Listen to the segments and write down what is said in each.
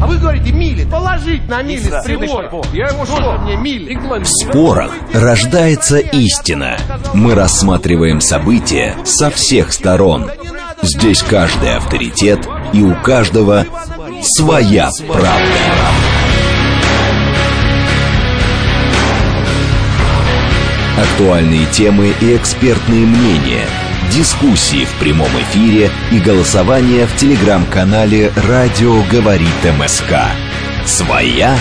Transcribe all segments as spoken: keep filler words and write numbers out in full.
вы говорите мили. Положить на мили прибор. Я ему что? Мне мили. В спорах рождается истина. Мы рассматриваем события со всех сторон. Здесь каждый авторитет, и у каждого своя правда. Актуальные темы и экспертные мнения, дискуссии в прямом эфире и голосование в телеграм-канале «Радио говорит МСК». Своя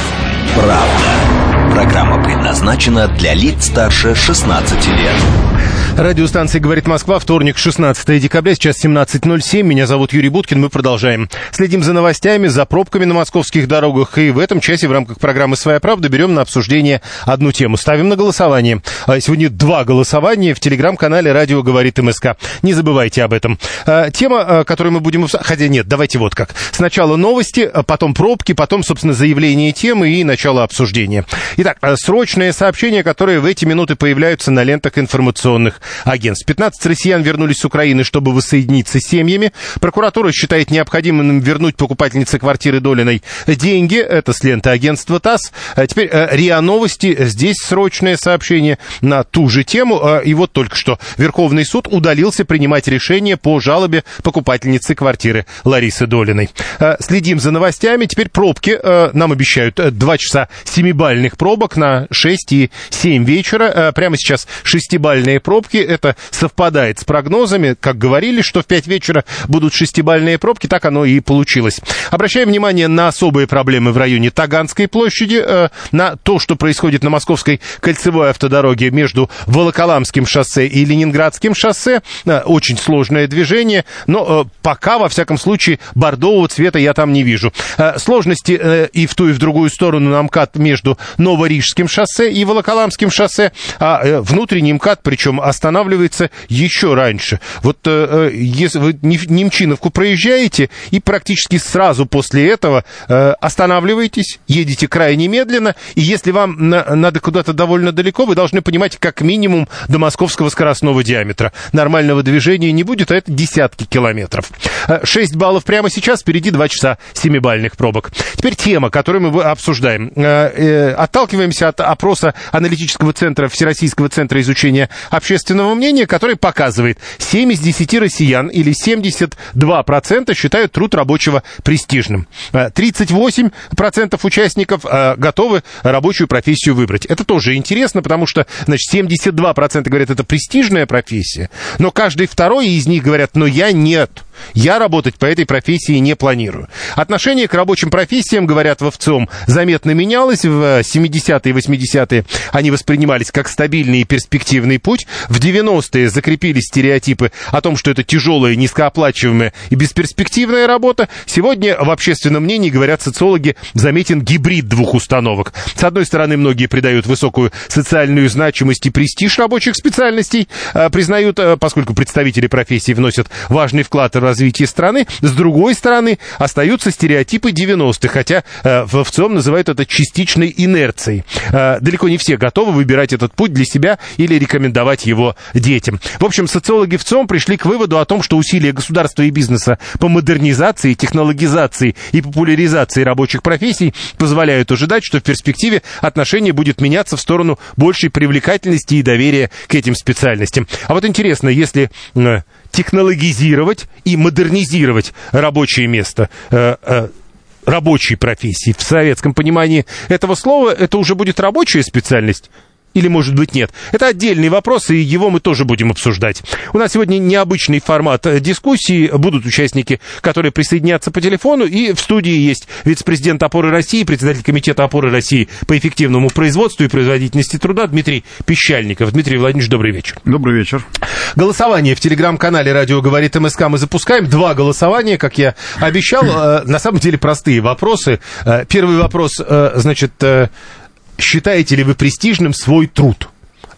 правда. Программа предназначена для лиц старше шестнадцати лет. Радиостанция «Говорит Москва», вторник, шестнадцатое декабря, сейчас семнадцать ноль семь. Меня зовут Юрий Буткин, мы продолжаем. Следим за новостями, за пробками на московских дорогах. И в этом часе в рамках программы «Своя правда» берем на обсуждение одну тему. Ставим на голосование. Сегодня два голосования в телеграм-канале «Радио говорит МСК». Не забывайте об этом. Тема, которую мы будем... Хотя нет, давайте вот как. Сначала новости, потом пробки, потом, собственно, заявление темы и начало обсуждения. Итак, срочное сообщение, которое в эти минуты появляются на лентах информационных агентств. пятнадцать россиян вернулись с Украины, чтобы воссоединиться с семьями. Прокуратура считает необходимым вернуть покупательнице квартиры Долиной деньги. Это с ленты агентства ТАСС. А теперь РИА Новости. Здесь срочное сообщение на ту же тему. И вот только что Верховный суд удалился принимать решение по жалобе покупательницы квартиры Ларисы Долиной. Следим за новостями. Теперь пробки. Нам обещают два часа семибальных пробок на шесть и семь вечера. Прямо сейчас шестибальные пробки. Это совпадает с прогнозами. Как говорили, что в пять вечера будут шестибальные пробки, так оно и получилось. Обращаем внимание на особые проблемы в районе Таганской площади, э, на то, что происходит на Московской кольцевой автодороге между Волоколамским шоссе и Ленинградским шоссе. Э, очень сложное движение, но э, пока, во всяком случае, бордового цвета я там не вижу. Э, сложности э, и в ту, и в другую сторону на МКАД между Новорижским шоссе и Волоколамским шоссе, а э, внутренний МКАД, причем остановился останавливается еще раньше. Вот э, если вы Немчиновку проезжаете и практически сразу после этого э, останавливаетесь, едете крайне медленно, и если вам на, надо куда-то довольно далеко, вы должны понимать как минимум до московского скоростного диаметра. Нормального движения не будет, а это десятки километров. шесть баллов прямо сейчас, впереди два часа семибальных пробок. Теперь тема, которую мы обсуждаем. Э, э, отталкиваемся от опроса аналитического центра Всероссийского центра изучения общественного мнения, который показывает, семь из десяти россиян или семьдесят два процента считают труд рабочего престижным. тридцать восемь процентов участников готовы рабочую профессию выбрать. Это тоже интересно, потому что, значит, семьдесят два процента говорят, это престижная профессия, но каждый второй из них говорят, но я нет. Я работать по этой профессии не планирую. Отношение к рабочим профессиям, говорят в ВЦИОМ, заметно менялось. В семидесятые и восьмидесятые они воспринимались как стабильный и перспективный путь. В девяностые закрепились стереотипы о том, что это тяжелая, низкооплачиваемая и бесперспективная работа. Сегодня в общественном мнении, говорят социологи, заметен гибрид двух установок. С одной стороны, многие придают высокую социальную значимость и престиж рабочих специальностей, признают, поскольку представители профессии вносят важный вклад в развитие страны. С другой стороны, остаются стереотипы девяностых, хотя э, в ВЦИОМ называют это частичной инерцией. Э, далеко не все готовы выбирать этот путь для себя или рекомендовать его детям. В общем, социологи ВЦИОМ пришли к выводу о том, что усилия государства и бизнеса по модернизации, технологизации и популяризации рабочих профессий позволяют ожидать, что в перспективе отношение будет меняться в сторону большей привлекательности и доверия к этим специальностям. А вот интересно, если э, технологизировать и модернизировать рабочее место, э, э, рабочей профессии в советском понимании этого слова, это уже будет рабочая специальность? Или, может быть, нет? Это отдельный вопрос, и его мы тоже будем обсуждать. У нас сегодня необычный формат дискуссии. Будут участники, которые присоединятся по телефону. И в студии есть вице-президент «Опоры России», председатель комитета «Опоры России» по эффективному производству и производительности труда Дмитрий Пищальников. Дмитрий Владимирович, добрый вечер. Добрый вечер. Голосование в телеграм-канале «Радио говорит МСК» мы запускаем. Два голосования, как я обещал. На самом деле простые вопросы. Первый вопрос, значит... Считаете ли вы престижным свой труд?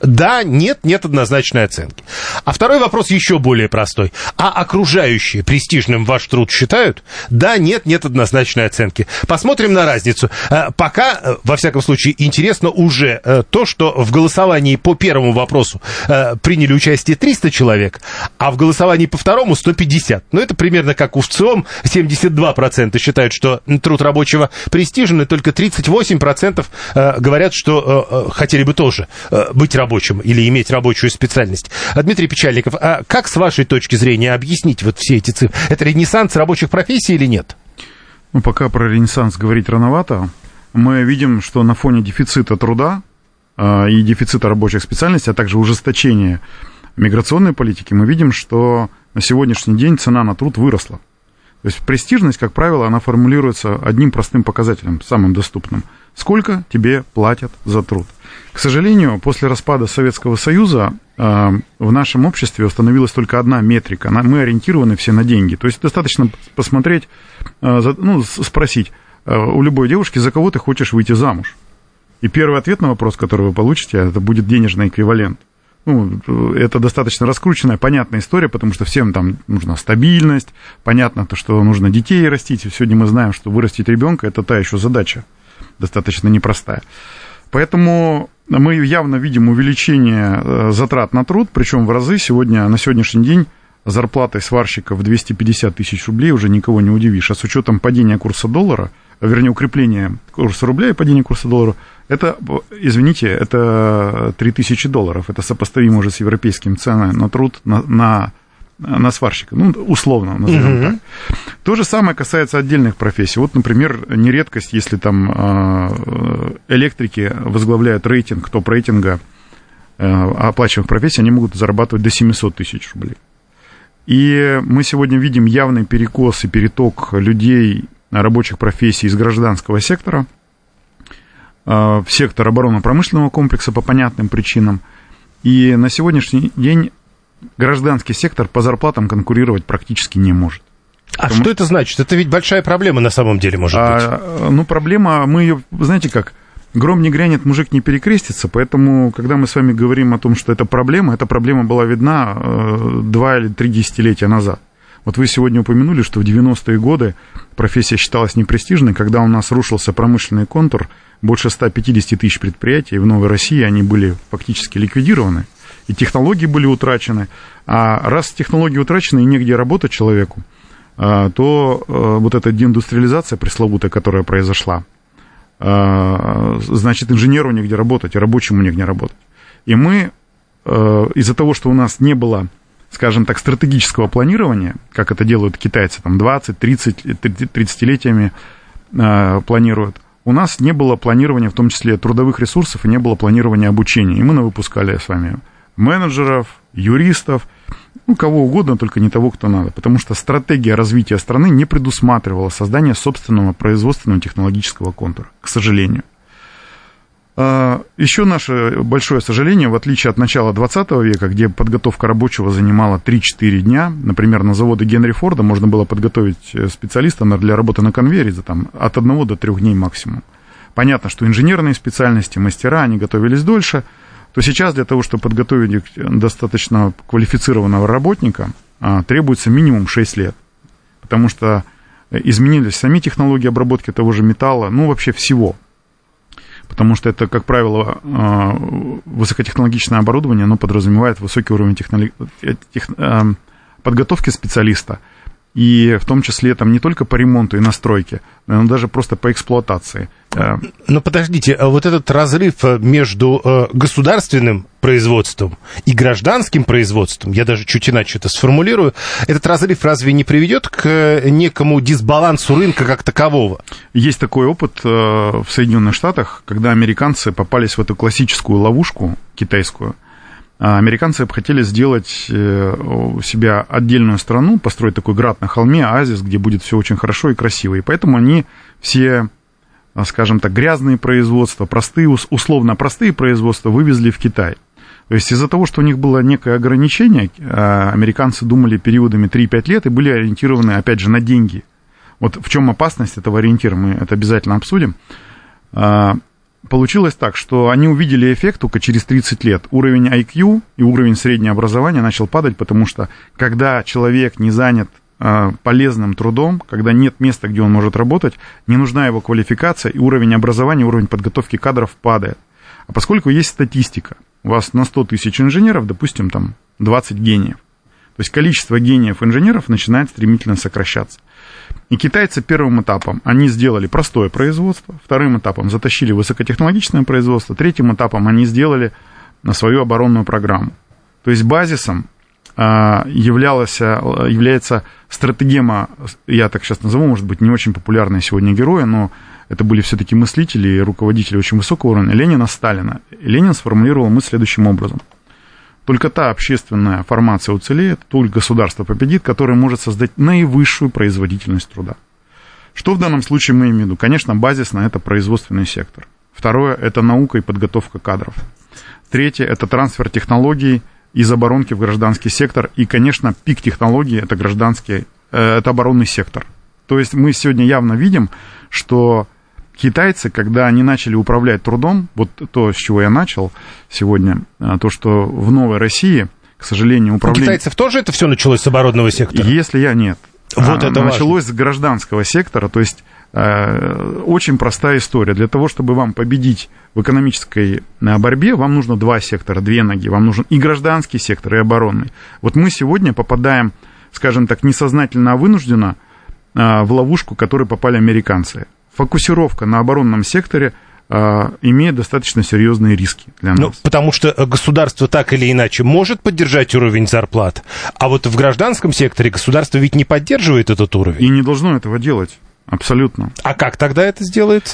Да, нет, нет однозначной оценки. А второй вопрос еще более простой. А окружающие престижным ваш труд считают? Да, нет, нет однозначной оценки. Посмотрим на разницу. Пока, во всяком случае, интересно уже то, что в голосовании по первому вопросу приняли участие триста человек, а в голосовании по второму сто пятьдесят. Ну, это примерно как у ВЦИОМ. семьдесят два процента считают, что труд рабочего престижен, и только тридцать восемь процентов говорят, что хотели бы тоже быть рабочим. Рабочим или иметь рабочую специальность. Дмитрий Печальников, а как с вашей точки зрения объяснить вот все эти цифры? Это ренессанс рабочих профессий или нет? Ну, пока про ренессанс говорить рановато. Мы видим, что на фоне дефицита труда э, и дефицита рабочих специальностей, а также ужесточения миграционной политики, мы видим, что на сегодняшний день цена на труд выросла. То есть престижность, как правило, она формулируется одним простым показателем, самым доступным. Сколько тебе платят за труд? К сожалению, после распада Советского Союза э, в нашем обществе установилась только одна метрика. Мы ориентированы все на деньги. То есть достаточно посмотреть, э, за, ну, спросить э, у любой девушки, за кого ты хочешь выйти замуж. И первый ответ на вопрос, который вы получите, это будет денежный эквивалент. Ну, это достаточно раскрученная, понятная история, потому что всем там нужна стабильность, понятно то, что нужно детей растить. И сегодня мы знаем, что вырастить ребенка – это та еще задача, достаточно непростая. Поэтому мы явно видим увеличение затрат на труд, причем в разы. Сегодня, на сегодняшний день зарплатой сварщика в двести пятьдесят тысяч рублей уже никого не удивишь. А с учетом падения курса доллара, вернее, укрепления курса рубля и падения курса доллара, это, извините, это три тысячи долларов. Это сопоставимо уже с европейским ценами на труд, на, на, на сварщика. Ну, условно назовем mm-hmm. так. То же самое касается отдельных профессий. Вот, например, не редкость, если там электрики возглавляют рейтинг, топ-рейтинга оплачиваемых профессий, они могут зарабатывать до семьсот тысяч рублей. И мы сегодня видим явный перекос и переток людей, рабочих профессий из гражданского сектора в сектор оборонно-промышленного комплекса по понятным причинам. И на сегодняшний день гражданский сектор по зарплатам конкурировать практически не может. А Потому... что это значит? Это ведь большая проблема на самом деле, может быть. А, ну, проблема, мы ее, знаете как, гром не грянет, мужик не перекрестится, поэтому, когда мы с вами говорим о том, что это проблема, эта проблема была видна э, два или три десятилетия назад. Вот вы сегодня упомянули, что в девяностые годы профессия считалась непрестижной, когда у нас рушился промышленный контур, больше ста пятидесяти тысяч предприятий, в Новой России они были фактически ликвидированы, и технологии были утрачены. А раз технологии утрачены и негде работать человеку, то вот эта деиндустриализация пресловутая, которая произошла, значит, инженеру негде работать, и рабочему негде работать. И мы из-за того, что у нас не было, скажем так, стратегического планирования, как это делают китайцы, там двадцать-тридцать, тридцатилетиями планируют, у нас не было планирования, в том числе трудовых ресурсов, и не было планирования обучения. И мы навыпускали с вами менеджеров, юристов, ну, кого угодно, только не того, кто надо. Потому что стратегия развития страны не предусматривала создание собственного производственного технологического контура, к сожалению. Еще наше большое сожаление, в отличие от начала двадцатого века, где подготовка рабочего занимала три-четыре дня, например, на заводе Генри Форда можно было подготовить специалиста для работы на конвейере за, там, от одного до трех дней максимум. Понятно, что инженерные специальности, мастера, они готовились дольше, то сейчас для того, чтобы подготовить достаточно квалифицированного работника, требуется минимум шесть лет, потому что изменились сами технологии обработки того же металла, ну, вообще всего. Потому что это, как правило, высокотехнологичное оборудование, оно подразумевает высокий уровень технолог... тех... подготовки специалиста, и в том числе там не только по ремонту и настройке, но даже просто по эксплуатации. Но подождите, вот этот разрыв между государственным производством и гражданским производством, я даже чуть иначе это сформулирую, этот разрыв разве не приведет к некому дисбалансу рынка как такового? Есть такой опыт в Соединенных Штатах, когда американцы попались в эту классическую ловушку китайскую. Американцы хотели сделать у себя отдельную страну, построить такой град на холме, оазис, где будет все очень хорошо и красиво. И поэтому они все, скажем так, грязные производства, простые, условно простые производства вывезли в Китай. То есть из-за того, что у них было некое ограничение, американцы думали периодами три-пять лет и были ориентированы, опять же, на деньги. Вот в чем опасность этого ориентира, мы это обязательно обсудим. получилось так, что они увидели эффект только через тридцать лет. Уровень ай кью и уровень среднего образования начал падать, потому что когда человек не занят э, полезным трудом, когда нет места, где он может работать, не нужна его квалификация, и уровень образования, уровень подготовки кадров падает. А поскольку есть статистика, у вас на сто тысяч инженеров, допустим, там двадцать гениев, то есть количество гениев-инженеров начинает стремительно сокращаться. И китайцы первым этапом, они сделали простое производство, вторым этапом затащили высокотехнологичное производство, третьим этапом они сделали свою оборонную программу. То есть базисом являлась, является стратегема, я так сейчас назову, может быть, не очень популярные сегодня герои, но это были все-таки мыслители и руководители очень высокого уровня, Ленина, Сталина. И Ленин сформулировал мысль следующим образом. Только та общественная формация уцелеет, только государство победит, которое может создать наивысшую производительность труда. Что в данном случае мы имеем в виду? Конечно, базисно это производственный сектор. Второе – это наука и подготовка кадров. Третье – это трансфер технологий из оборонки в гражданский сектор. И, конечно, пик технологий – это гражданский, э, это оборонный сектор. То есть мы сегодня явно видим, что китайцы, когда они начали управлять трудом, вот то, с чего я начал сегодня, то, что в Новой России, к сожалению, управление... У китайцев тоже это все началось с оборонного сектора? Если я нет. Вот это началось важно. С гражданского сектора, то есть э, очень простая история. Для того, чтобы вам победить в экономической борьбе, вам нужно два сектора, две ноги. Вам нужен и гражданский сектор, и оборонный. Вот мы сегодня попадаем, скажем так, несознательно, а вынужденно э, в ловушку, в которую попали американцы. Фокусировка на оборонном секторе э, имеет достаточно серьезные риски для нас. Ну, потому что государство так или иначе может поддержать уровень зарплат, а вот в гражданском секторе государство ведь не поддерживает этот уровень. И не должно этого делать, абсолютно. А как тогда это сделается?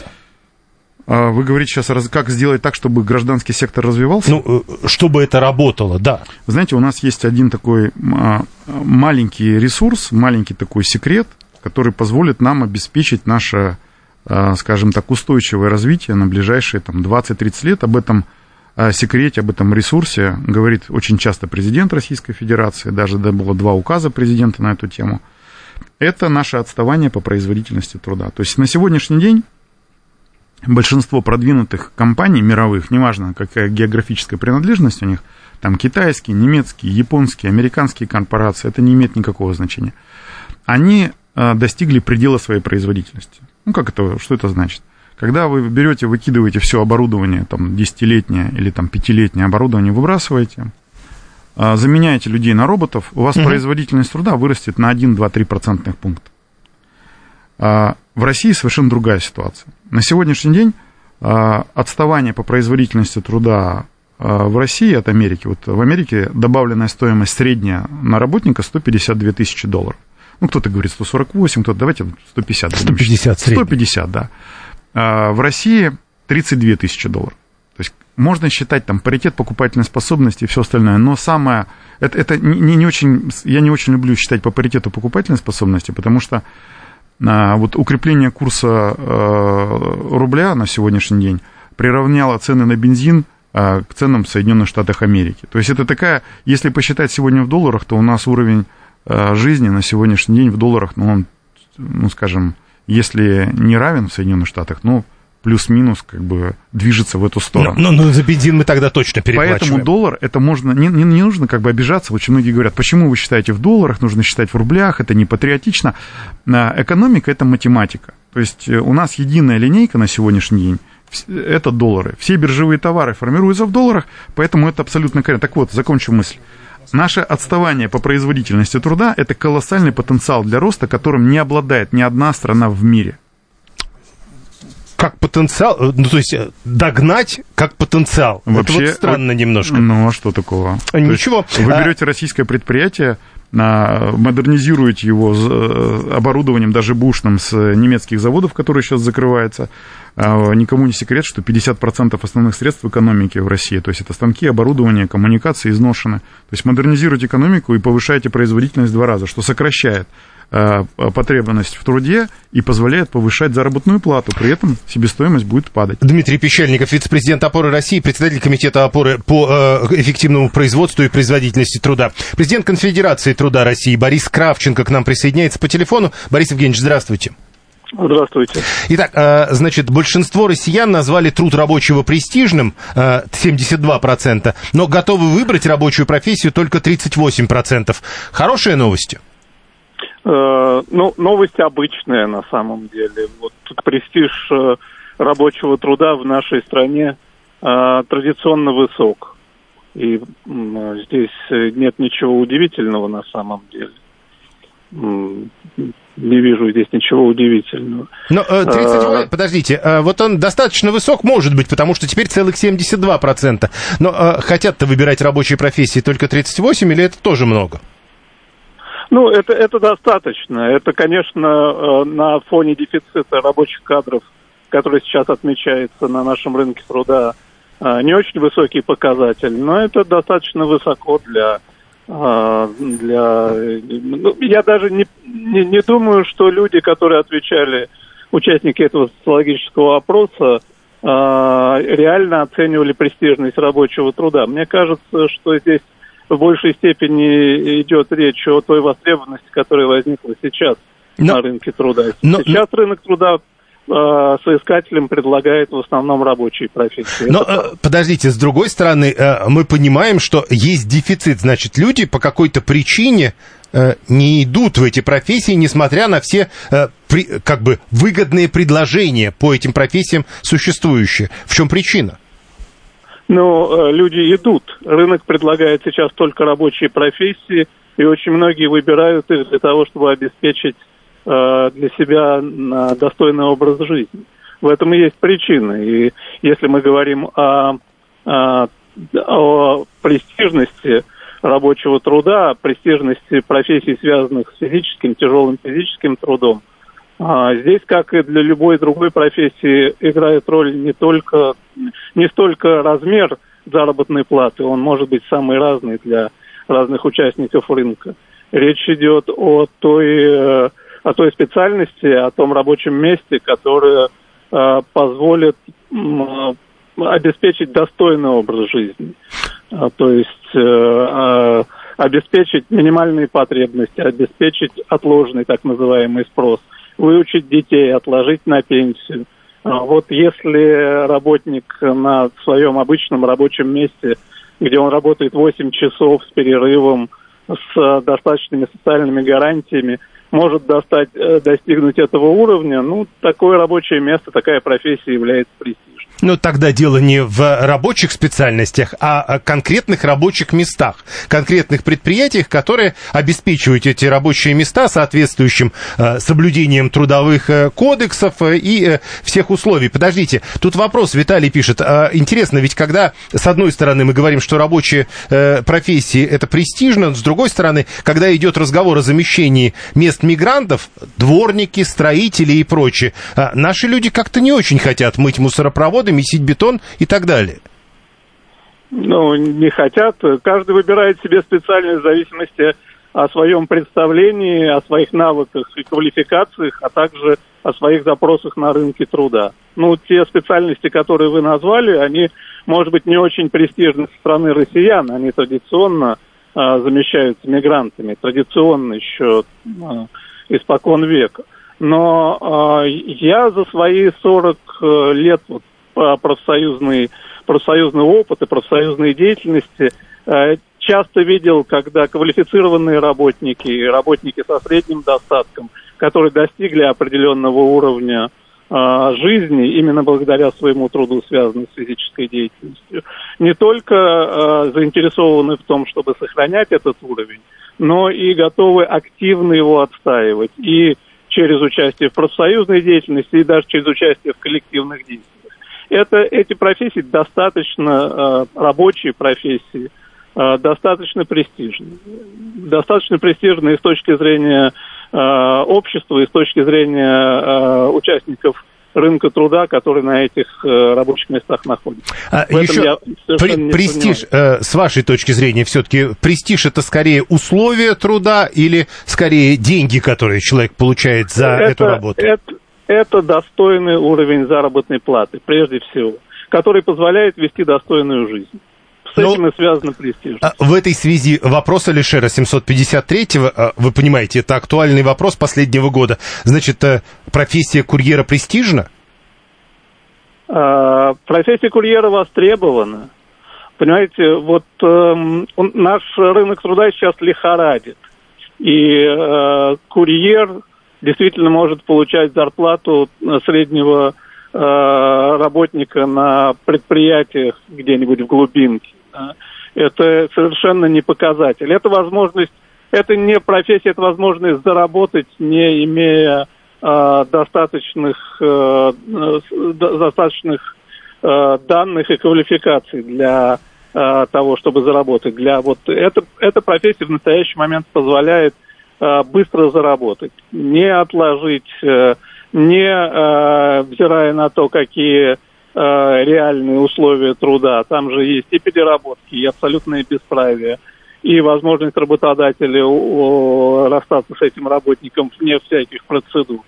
А вы говорите сейчас, как сделать так, чтобы гражданский сектор развивался? Ну, чтобы это работало, да. Вы знаете, у нас есть один такой а, маленький ресурс, маленький такой секрет, который позволит нам обеспечить наше, скажем так, устойчивое развитие на ближайшие там, двадцать-тридцать лет. Об этом секрете, об этом ресурсе говорит очень часто президент Российской Федерации, даже было два указа президента на эту тему. Это наше отставание по производительности труда. То есть на сегодняшний день большинство продвинутых компаний мировых, неважно, какая географическая принадлежность у них, там китайские, немецкие, японские, американские корпорации, это не имеет никакого значения, они достигли предела своей производительности. Ну, как это, что это значит? Когда вы берете, выкидываете все оборудование, там, десятилетнее или там, пятилетнее оборудование, выбрасываете, заменяете людей на роботов, у вас угу. производительность труда вырастет на один, два, три процентных пункта. В России совершенно другая ситуация. На сегодняшний день отставание по производительности труда в России от Америки, вот в Америке добавленная стоимость средняя на работника сто пятьдесят две тысячи долларов. Ну, кто-то говорит сто сорок восемь, кто-то, давайте сто пятьдесят. сто пятьдесят средний. сто пятьдесят, да. А в России тридцать две тысячи долларов. То есть можно считать там паритет покупательной способности и все остальное, но самое... Это, это не, не очень... Я не очень люблю считать по паритету покупательной способности, потому что а, вот укрепление курса а, рубля на сегодняшний день приравняло цены на бензин а, к ценам в Соединенных Штатах Америки. То есть это такая... Если посчитать сегодня в долларах, то у нас уровень жизни на сегодняшний день в долларах, ну, он, ну, скажем, если не равен в Соединенных Штатах, ну, плюс-минус, как бы, движется в эту сторону. Но, но, но за бензин мы тогда точно переплачиваем. Поэтому доллар, это можно, не, не, не нужно как бы обижаться. Очень многие говорят, почему вы считаете в долларах, нужно считать в рублях, это не патриотично. Экономика – это математика. То есть у нас единая линейка на сегодняшний день – это доллары. Все биржевые товары формируются в долларах, поэтому это абсолютно корректно. Так вот, закончу мысль. Наше отставание по производительности труда – это колоссальный потенциал для роста, которым не обладает ни одна страна в мире. Как потенциал? Ну, то есть догнать как потенциал. Вообще, это вот странно вот, немножко. Ну, а что такого? Ничего. Вы берете российское предприятие, модернизируете его оборудованием, даже бушным, с немецких заводов, которые сейчас закрываются. Никому не секрет, что пятьдесят процентов основных средств экономики в России, то есть это станки, оборудование, коммуникации изношены. То есть модернизируете экономику и повышаете производительность в два раза, что сокращает потребность в труде и позволяет повышать заработную плату. При этом себестоимость будет падать. Дмитрий Пещальников, вице-президент «Опоры России», председатель комитета «Опоры» по э, эффективному производству и производительности труда. Президент Конфедерации труда России Борис Кравченко к нам присоединяется по телефону. Борис Евгеньевич, здравствуйте. Здравствуйте. Итак, значит, большинство россиян назвали труд рабочего престижным, семьдесят два процента, но готовы выбрать рабочую профессию только тридцать восемь процентов. Хорошая новость? Ну, новость обычная на самом деле. Вот престиж рабочего труда в нашей стране традиционно высок. И здесь нет ничего удивительного на самом деле. Не вижу здесь ничего удивительного. Но тридцать восемь, подождите, вот он достаточно высок, может быть, потому что теперь целых семьдесят два процента. Но хотят-то выбирать рабочие профессии только тридцать восемь, или это тоже много? Ну, это, это достаточно. Это, конечно, на фоне дефицита рабочих кадров, который сейчас отмечается на нашем рынке труда, не очень высокий показатель, но это достаточно высоко для... для... Ну, я даже не, не, не думаю, что люди, которые отвечали, участники этого социологического опроса, реально оценивали престижность рабочего труда. Мне кажется, что здесь в большей степени идет речь о той востребованности, которая возникла сейчас но, на рынке труда. Но, сейчас но... рынок труда э, соискателям предлагает в основном рабочие профессии. Но, э, подождите, с другой стороны, э, мы понимаем, что есть дефицит. Значит, люди по какой-то причине э, не идут в эти профессии, несмотря на все э, при, как бы выгодные предложения по этим профессиям существующие. В чем причина? Ну, люди идут. Рынок предлагает сейчас только рабочие профессии, и очень многие выбирают их для того, чтобы обеспечить э, для себя э, достойный образ жизни. В этом и есть причина. И если мы говорим о, о, о престижности рабочего труда, о престижности профессий, связанных с физическим, тяжелым физическим трудом, А здесь, как и для любой другой профессии, играет роль не только, не столько размер заработной платы, он может быть самый разный для разных участников рынка. Речь идет о той, о той специальности, о том рабочем месте, которое э, позволит э, обеспечить достойный образ жизни. А, то есть э, э, обеспечить минимальные потребности, обеспечить отложенный так называемый спрос, выучить детей, отложить на пенсию. Вот если работник на своем обычном рабочем месте, где он работает восемь часов с перерывом, с достаточными социальными гарантиями, может достать, достигнуть этого уровня, ну, такое рабочее место, такая профессия является престижной. Ну, тогда дело не в рабочих специальностях, а о конкретных рабочих местах, конкретных предприятиях, которые обеспечивают эти рабочие места соответствующим э, соблюдением трудовых э, кодексов э, и э, всех условий. Подождите, тут вопрос, Виталий пишет. Э, интересно, ведь когда, с одной стороны, мы говорим, что рабочие э, профессии это престижно, с другой стороны, когда идет разговор о замещении мест мигрантов, дворники, строители и прочее, э, наши люди как-то не очень хотят мыть мусоропроводы, месить бетон и так далее. Ну, не хотят. Каждый выбирает себе специальность в зависимости о своем представлении, о своих навыках и квалификациях, а также о своих запросах на рынке труда. Ну, те специальности, которые вы назвали, они, может быть, не очень престижны со стороны россиян. Они традиционно а, замещаются мигрантами, традиционно еще а, испокон века. Но а, я за свои сорок лет вот, профсоюзный, профсоюзный опыт и профсоюзной деятельности э, часто видел, когда квалифицированные работники, работники со средним достатком, которые достигли определенного уровня э, жизни именно благодаря своему труду, связанному с физической деятельностью, не только э, заинтересованы в том, чтобы сохранять этот уровень, но и готовы активно его отстаивать и через участие в профсоюзной деятельности, и даже через участие в коллективных действиях. Это, эти профессии достаточно э, рабочие профессии, э, достаточно престижные. Достаточно престижные с точки зрения э, общества и с точки зрения э, участников рынка труда, которые на этих э, рабочих местах находятся. А, еще при, престиж, э, с вашей точки зрения, все-таки престиж это скорее условия труда или скорее деньги, которые человек получает за это, эту работу? Это, Это достойный уровень заработной платы, прежде всего, который позволяет вести достойную жизнь. с этим Но и связана престижность. В этой связи вопрос Алишера семьсот пятьдесят третьего, вы понимаете, это актуальный вопрос последнего года. Значит, профессия курьера престижна? А, профессия курьера востребована. Понимаете, вот э, наш рынок труда сейчас лихорадит. И э, курьер действительно может получать зарплату среднего э, работника на предприятиях где-нибудь в глубинке. Это совершенно не показатель. Это возможность, это не профессия, это возможность заработать, не имея э, достаточных, э, достаточных э, данных и квалификаций для э, того, чтобы заработать. Для вот это, эта профессия в настоящий момент позволяет быстро заработать, не отложить, не взирая на то, какие реальные условия труда. Там же есть и переработки, и абсолютное бесправие, и возможность работодателя расстаться с этим работником вне всяких процедур.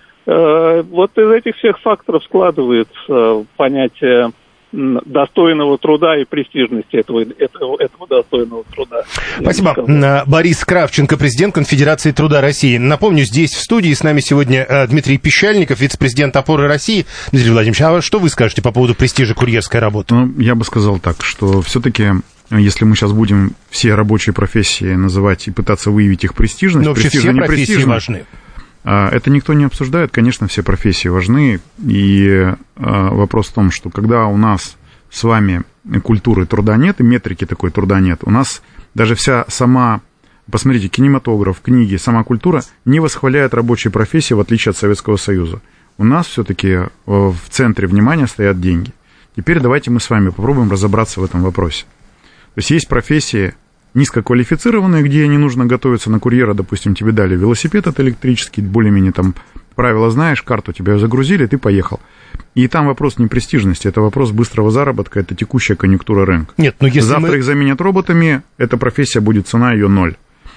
Вот из этих всех факторов складывается понятие достойного труда и престижности этого, этого, этого достойного труда. Спасибо. Борис Кравченко, президент Конфедерации труда России. Напомню, здесь в студии с нами сегодня Дмитрий Пищальников, вице-президент «Опоры России». Дмитрий Владимирович, а что вы скажете по поводу престижа курьерской работы? Ну, я бы сказал так, что все-таки, если мы сейчас будем все рабочие профессии называть и пытаться выявить их престижность, но вообще все профессии важны. Это никто не обсуждает, конечно, все профессии важны, и вопрос в том, что когда у нас с вами культуры труда нет, и метрики такой труда нет, у нас даже вся сама, посмотрите, кинематограф, книги, сама культура не восхваляет рабочие профессии, в отличие от Советского Союза. У нас все-таки в центре внимания стоят деньги. Теперь давайте мы с вами попробуем разобраться в этом вопросе. То есть есть профессии низкоквалифицированные, где не нужно готовиться на курьера, допустим, тебе дали велосипед от электрический, более-менее там правила знаешь, карту тебя загрузили, ты поехал. И там вопрос не престижности, это вопрос быстрого заработка, это текущая конъюнктура рынка. Нет, но если Завтра мы... их заменят роботами, эта профессия будет, цена ее ноль.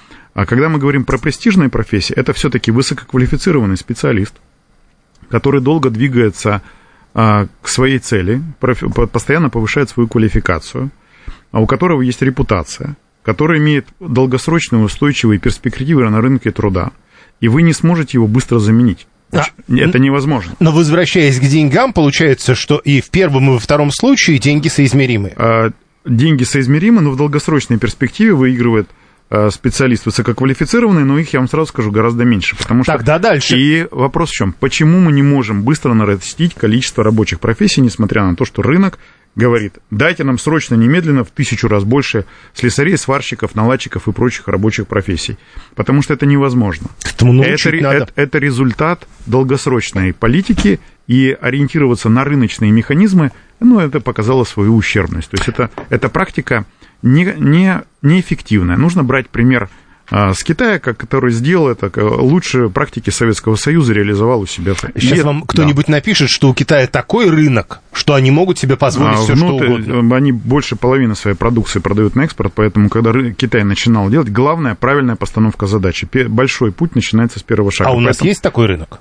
А когда мы говорим про престижные профессии, это все-таки высококвалифицированный специалист, который долго двигается а, к своей цели, профи... постоянно повышает свою квалификацию, а у которого есть репутация, который имеет долгосрочные устойчивые перспективы на рынке труда, и вы не сможете его быстро заменить. А, это невозможно. Но возвращаясь к деньгам, получается, что и в первом, и во втором случае деньги соизмеримы. А, деньги соизмеримы, но в долгосрочной перспективе выигрывает а, специалист высококвалифицированный, но их, я вам сразу скажу, гораздо меньше. Потому что... Тогда дальше. И вопрос в чем? Почему мы не можем быстро нарастить количество рабочих профессий, несмотря на то, что рынок говорит, дайте нам срочно, немедленно в тысячу раз больше слесарей, сварщиков, наладчиков и прочих рабочих профессий. Потому что это невозможно. Это, это, это результат долгосрочной политики, и ориентироваться на рыночные механизмы, ну, это показало свою ущербность. То есть это, это практика не, не, неэффективная. Нужно брать пример с Китая, который сделал это, лучшие практики Советского Союза реализовал у себя. Сейчас и, вам кто-нибудь да. напишет, что у Китая такой рынок, что они могут себе позволить а, все, ну, что угодно. Они больше половины своей продукции продают на экспорт, поэтому, когда Китай начинал делать, главное, правильная постановка задачи. Большой путь начинается с первого шага. А у поэтому... нас есть такой рынок?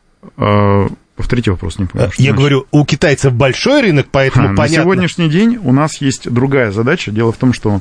А, повторите вопрос, не понял. Я говорю, у китайцев большой рынок, поэтому а, понятно. На сегодняшний день у нас есть другая задача. Дело в том, что...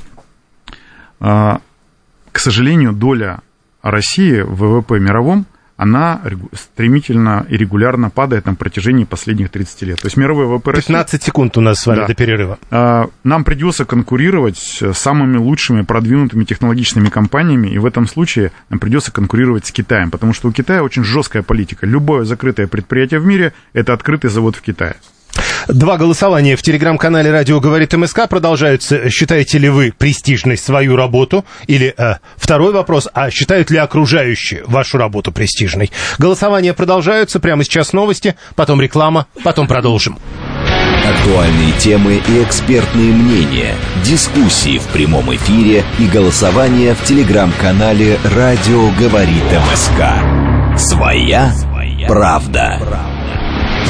А, к сожалению, доля России в ВВП мировом, она стремительно и регулярно падает на протяжении последних тридцати лет. То есть мировой ВВП России... пятнадцать секунд у нас с вами да. до перерыва. Нам придется конкурировать с самыми лучшими продвинутыми технологичными компаниями, и в этом случае нам придется конкурировать с Китаем, потому что у Китая очень жесткая политика. Любое закрытое предприятие в мире – это открытый завод в Китае. Два голосования в телеграм-канале «Радио говорит МСК» продолжаются. Считаете ли вы престижной свою работу? Или э, второй вопрос, а считают ли окружающие вашу работу престижной? Голосования продолжаются. Прямо сейчас новости, потом реклама, потом продолжим. Актуальные темы и экспертные мнения, дискуссии в прямом эфире и голосование в телеграм-канале «Радио говорит МСК». Своя правда.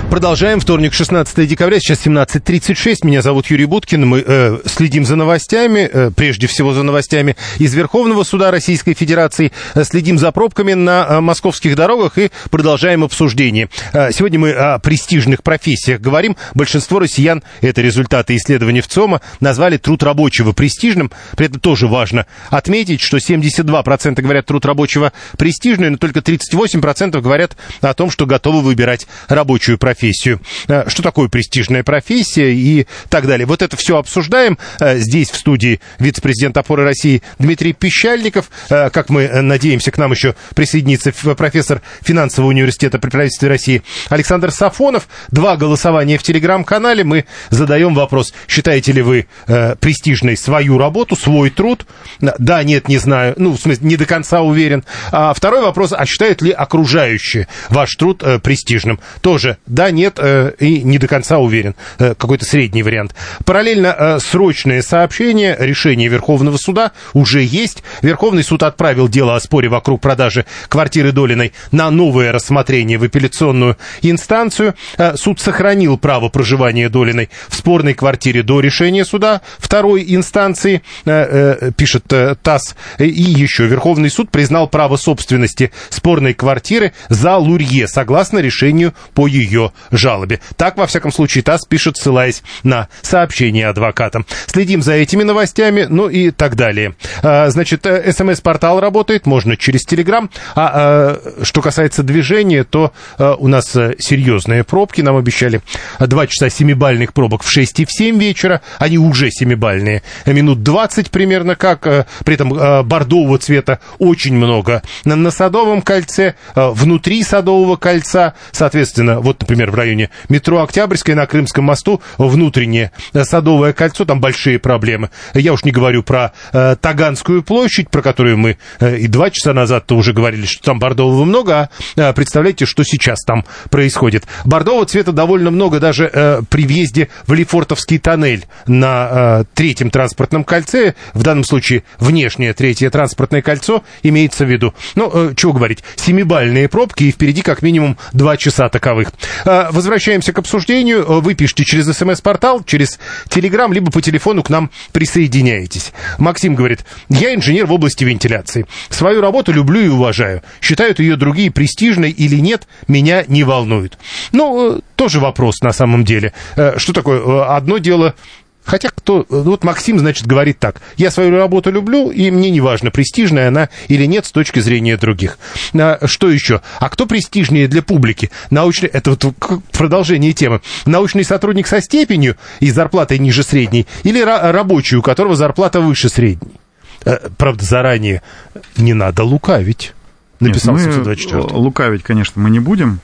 Продолжаем. Вторник, шестнадцатое декабря, сейчас семнадцать тридцать шесть. Меня зовут Юрий Буткин. Мы э, следим за новостями, э, прежде всего за новостями из Верховного суда Российской Федерации. Э, следим за пробками на э, московских дорогах и продолжаем обсуждение. Э, сегодня мы о престижных профессиях говорим. Большинство россиян, это результаты исследований ВЦИОМа, назвали труд рабочего престижным. При этом тоже важно отметить, что семьдесят два процента говорят труд рабочего престижный, но только тридцать восемь процентов говорят о том, что готовы выбирать рабочую профессию. Что такое престижная профессия и так далее. Вот это все обсуждаем. Здесь в студии вице-президент «Опоры России» Дмитрий Пищальников. Как мы надеемся, к нам еще присоединится профессор финансового университета при правительстве России Александр Сафонов. Два голосования в телеграм-канале. Мы задаем вопрос: считаете ли вы э, престижной свою работу, свой труд? Да, нет, не знаю. Ну, в смысле, не до конца уверен. А второй вопрос: а считают ли окружающие ваш труд э, престижным? Тоже да, нет, э, и не до конца уверен. Э, какой-то средний вариант. Параллельно э, срочное сообщение. Решение Верховного суда уже есть. Верховный суд отправил дело о споре вокруг продажи квартиры Долиной на новое рассмотрение в апелляционную инстанцию. Э, суд сохранил право проживания Долиной в спорной квартире до решения суда второй инстанции, э, э, пишет э, ТАСС. И еще Верховный суд признал право собственности спорной квартиры за Лурье, согласно решению по ее жалобе. Так, во всяком случае, ТАСС пишет, ссылаясь на сообщение адвоката. Следим за этими новостями, ну и так далее. А, значит, СМС-портал работает, можно через Телеграм. А, а что касается движения, то а, у нас серьезные пробки. Нам обещали два часа семибальных пробок в шесть и в семь вечера. Они уже семибальные. Минут двадцать примерно как. А, при этом а, бордового цвета очень много. На, на Садовом кольце, а, внутри Садового кольца, соответственно, вот, например, в районе метро Октябрьская на Крымском мосту внутреннее Садовое кольцо, там большие проблемы. Я уж не говорю про э, Таганскую площадь, про которую мы э, и два часа назад-то уже говорили, что там бордового много, а э, представляете, что сейчас там происходит. Бордового цвета довольно много даже э, при въезде в Лефортовский тоннель на э, третьем транспортном кольце, в данном случае внешнее третье транспортное кольцо имеется в виду. Ну, э, чего говорить, семибальные пробки и впереди как минимум два часа таковых. Возвращаемся к обсуждению. Вы пишите через СМС-портал, через Телеграм, либо по телефону к нам присоединяетесь. Максим говорит: я инженер в области вентиляции. Свою работу люблю и уважаю. Считают ее другие престижной или нет, меня не волнует. Ну, тоже вопрос на самом деле. Что такое? Одно дело... Хотя кто... Вот Максим, значит, говорит так: я свою работу люблю, и мне не важно, престижная она или нет с точки зрения других. А, что еще? А кто престижнее для публики? Научный... Это вот продолжение темы. Научный сотрудник со степенью и зарплатой ниже средней, или ра- рабочий, у которого зарплата выше средней? А, правда, заранее не надо лукавить. Написал семьсот двадцать четвёртый. Лукавить, конечно, мы не будем.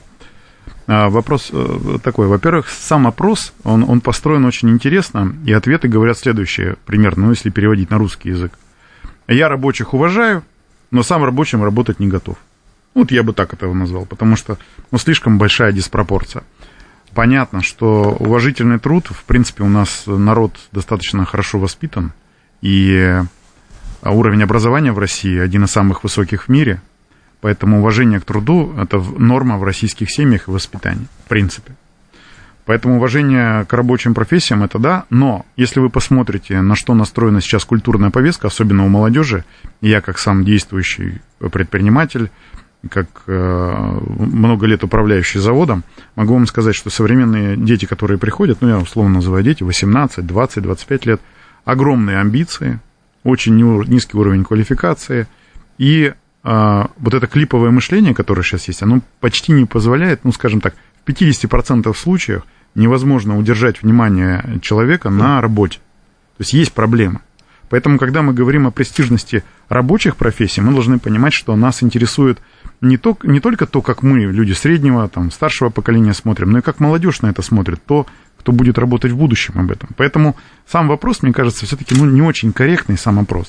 Вопрос такой. Во-первых, сам опрос, он, он построен очень интересно, и ответы говорят следующее, примерно, ну, если переводить на русский язык. Я рабочих уважаю, но сам рабочим работать не готов. Вот я бы так это назвал, потому что, ну, слишком большая диспропорция. Понятно, что уважительный труд, в принципе, у нас народ достаточно хорошо воспитан, и уровень образования в России один из самых высоких в мире. Поэтому уважение к труду – это норма в российских семьях и воспитании, в принципе. Поэтому уважение к рабочим профессиям – это да, но если вы посмотрите, на что настроена сейчас культурная повестка, особенно у молодежи, я как сам действующий предприниматель, как э, много лет управляющий заводом, могу вам сказать, что современные дети, которые приходят, ну я условно называю дети, восемнадцать, двадцать, двадцать пять лет, огромные амбиции, очень низкий уровень квалификации и... вот это клиповое мышление, которое сейчас есть, оно почти не позволяет, ну, скажем так, в пятьдесят процентов случаев невозможно удержать внимание человека на работе. То есть есть проблемы. Поэтому, когда мы говорим о престижности рабочих профессий, мы должны понимать, что нас интересует не, то, не только то, как мы, люди среднего, там, старшего поколения, смотрим, но и как молодежь на это смотрит, то, кто будет работать в будущем об этом. Поэтому сам вопрос, мне кажется, все-таки ну, не очень корректный, сам опрос.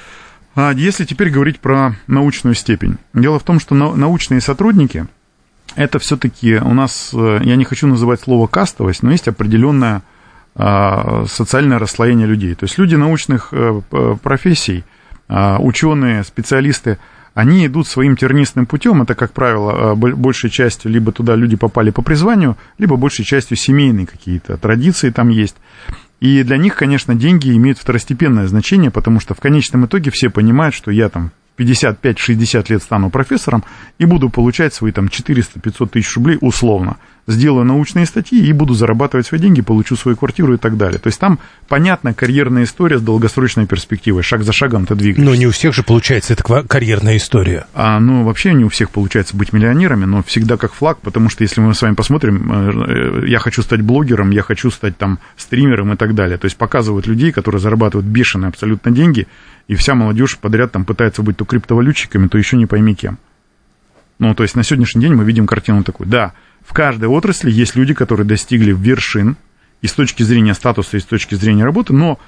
А если теперь говорить про научную степень. Дело в том, что научные сотрудники, это все-таки у нас, я не хочу называть слово кастовость, но есть определенное социальное расслоение людей. То есть люди научных профессий, ученые, специалисты, они идут своим тернистым путем. Это, как правило, большей частью либо туда люди попали по призванию, либо большей частью семейные какие-то традиции там есть. И для них, конечно, деньги имеют второстепенное значение, потому что в конечном итоге все понимают, что я там пятьдесят пять - шестьдесят лет стану профессором и буду получать свои там четыреста - пятьсот тысяч рублей условно. Сделаю научные статьи и буду зарабатывать свои деньги, получу свою квартиру и так далее. То есть там понятная карьерная история с долгосрочной перспективой. Шаг за шагом ты двигаешься. Но не у всех же получается эта карьерная история. А, ну, вообще не у всех получается быть миллионерами, но всегда как флаг, потому что если мы с вами посмотрим, я хочу стать блогером, я хочу стать там стримером и так далее. То есть показывают людей, которые зарабатывают бешеные абсолютно деньги, и вся молодежь подряд там пытается быть то криптовалютчиками, то еще не пойми кем. Ну, то есть на сегодняшний день мы видим картину такую. Да, в каждой отрасли есть люди, которые достигли вершин и с точки зрения статуса, и с точки зрения работы, но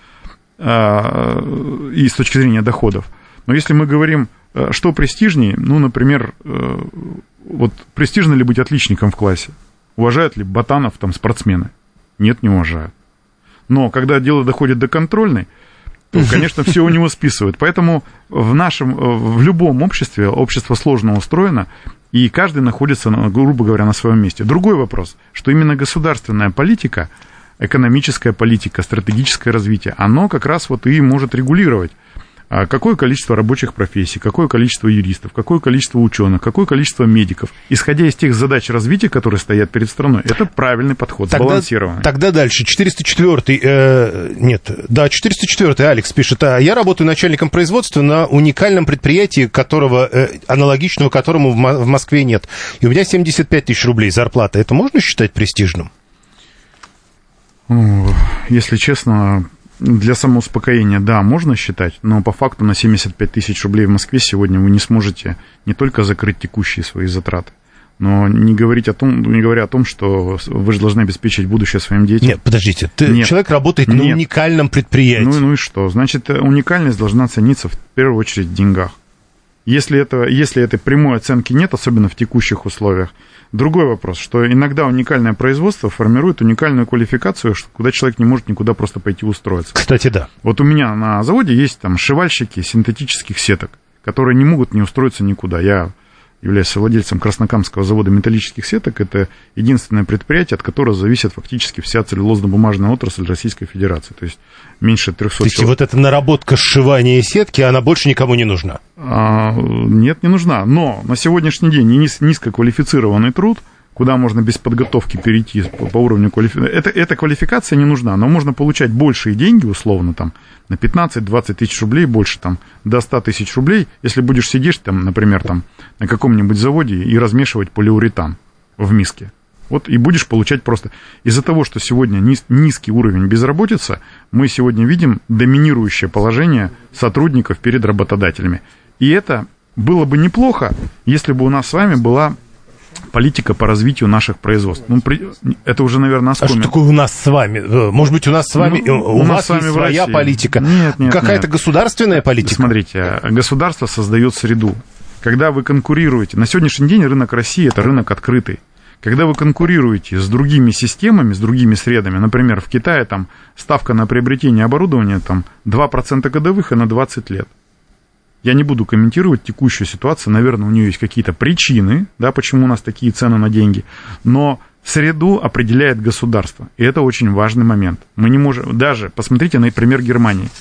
э, и с точки зрения доходов. Но если мы говорим, что престижнее, ну, например, э, вот престижно ли быть отличником в классе? Уважают ли ботанов там спортсмены? Нет, не уважают. Но когда дело доходит до контрольной, то, конечно, все у него списывают. Поэтому в нашем, в любом обществе, общество сложно устроено, и каждый находится, грубо говоря, на своем месте. Другой вопрос, что именно государственная политика, экономическая политика, стратегическое развитие, оно как раз вот и может регулировать, какое количество рабочих профессий, какое количество юристов, какое количество ученых, какое количество медиков. Исходя из тех задач развития, которые стоят перед страной, это правильный подход, тогда, сбалансированный. Тогда дальше. четыреста четвёртый, э, нет, да, четыреста четвёртый, Алекс пишет, а я работаю начальником производства на уникальном предприятии, которого, э, аналогичного которому в, в Москве нет. И у меня семьдесят пять тысяч рублей зарплата. Это можно считать престижным? Если честно... Для самоуспокоения, да, можно считать, но по факту на семьдесят пять тысяч рублей в Москве сегодня вы не сможете не только закрыть текущие свои затраты, но не, говорить о том, не говоря о том, что вы же должны обеспечить будущее своим детям. Нет, подождите, ты, Нет. человек работает на Нет. уникальном предприятии. Ну, ну и что? Значит, уникальность должна цениться в первую очередь в деньгах. Если, это, если этой прямой оценки нет, особенно в текущих условиях, другой вопрос, что иногда уникальное производство формирует уникальную квалификацию, куда человек не может никуда просто пойти устроиться. Кстати, да. Вот у меня на заводе есть там сшивальщики синтетических сеток, которые не могут не устроиться никуда. Я являюсь владельцем Краснокамского завода металлических сеток. Это единственное предприятие, от которого зависит фактически вся целлюлозно-бумажная отрасль Российской Федерации. То есть меньше трехсот... То есть вот эта наработка сшивания сетки, она больше никому не нужна? А, нет, не нужна. Но на сегодняшний день низ, низкоквалифицированный труд, куда можно без подготовки перейти по, по уровню квалификации, это, эта квалификация не нужна, но можно получать большие деньги, условно, там, на пятнадцать-двадцать тысяч рублей, больше, там, до ста тысяч рублей, если будешь сидеть, там, например, там, на каком-нибудь заводе и размешивать полиуретан в миске. Вот и будешь получать просто... Из-за того, что сегодня низ, низкий уровень безработицы, мы сегодня видим доминирующее положение сотрудников перед работодателями. И это было бы неплохо, если бы у нас с вами была политика по развитию наших производств. Ну, при... это уже, наверное, оскомин. А что такое у нас с вами? Может быть, у нас с вами... Ну, у, у вас есть своя политика? Нет, нет, Какая-то нет. государственная политика? Смотрите, государство создает среду. Когда вы конкурируете... На сегодняшний день рынок России – это рынок открытый. Когда вы конкурируете с другими системами, с другими средами, например, в Китае там ставка на приобретение оборудования там, два процента годовых и на двадцать лет. Я не буду комментировать текущую ситуацию, наверное, у нее есть какие-то причины, да, почему у нас такие цены на деньги, но среду определяет государство, и это очень важный момент. Мы не можем, даже, посмотрите на пример Германии.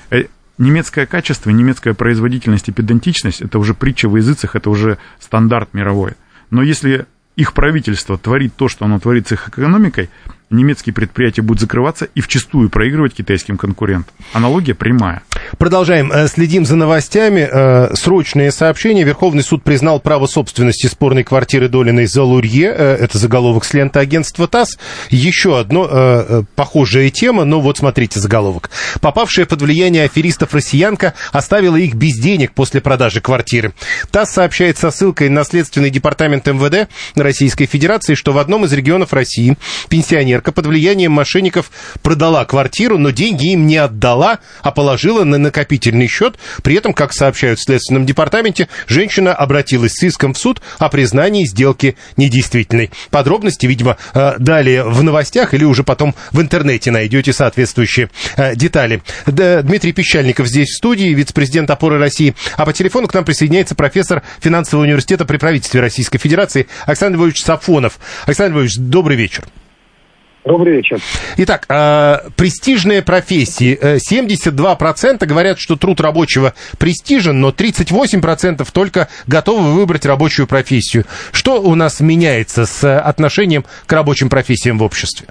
Немецкое качество, немецкая производительность и педантичность – это уже притча во языцах, это уже стандарт мировой. Но если их правительство творит то, что оно творит с их экономикой, немецкие предприятия будут закрываться и вчистую проигрывать китайским конкурентам. Аналогия прямая. Продолжаем. Следим за новостями. Срочные сообщения. Верховный суд признал право собственности спорной квартиры Долиной за Лурье. Это заголовок с ленты агентства ТАСС. Еще одно похожая тема, но вот смотрите заголовок. Попавшая под влияние аферистов россиянка оставила их без денег после продажи квартиры. ТАСС сообщает со ссылкой на Следственный департамент эм вэ дэ Российской Федерации, что в одном из регионов России пенсионер пенсионерка под влиянием мошенников продала квартиру, но деньги им не отдала, а положила на накопительный счет. При этом, как сообщают в Следственном департаменте, женщина обратилась с иском в суд о признании сделки недействительной. Подробности, видимо, далее в новостях или уже потом в интернете найдете соответствующие детали. Дмитрий Пещальников здесь в студии, вице-президент «Опоры России». А по телефону к нам присоединяется профессор финансового университета при правительстве Российской Федерации Александр Львович Сафонов. Александр Львович, добрый вечер. Добрый вечер. Итак, э, престижные профессии. семьдесят два процента говорят, что труд рабочего престижен, но тридцать восемь процентов только готовы выбрать рабочую профессию. Что у нас меняется с отношением к рабочим профессиям в обществе?